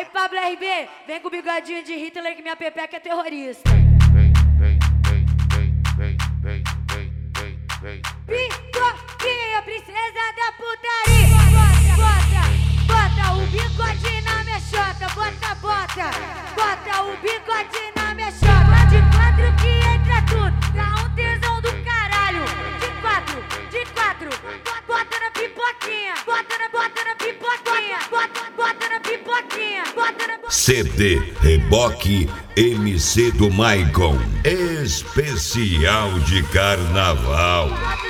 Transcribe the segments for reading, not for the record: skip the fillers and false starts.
Aí, Pablo RB, vem com o bigodinho de Hitler que minha pepeca é terrorista. Pipoquinha, princesa da putaria. Bota o bigode na minha chota. Bota o bigode na minha chota. De quatro que entra tudo, dá um tesão do caralho. De quatro, bota na pipoquinha. Bota na pipoquinha. Bota na pipoquinha. CD Reboque MC do Maicon, especial de carnaval.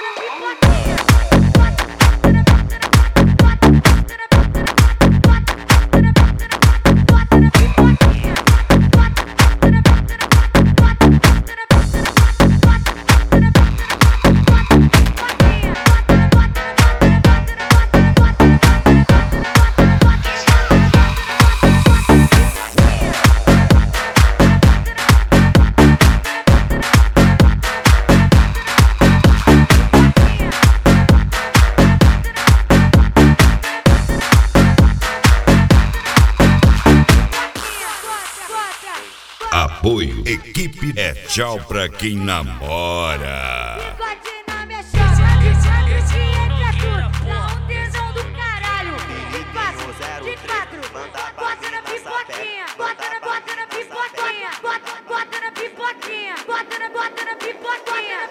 Apoio, equipe é tchau pra quem namora. Bigode na minha chota. De quatro que entra tudo, dá um tesão do caralho. De quatro, bota na pipoquinha. Bota na pipoquinha. Bota na pipoquinha. Bota na pipoquinha.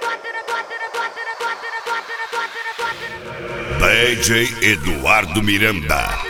DJ Eduardo Miranda.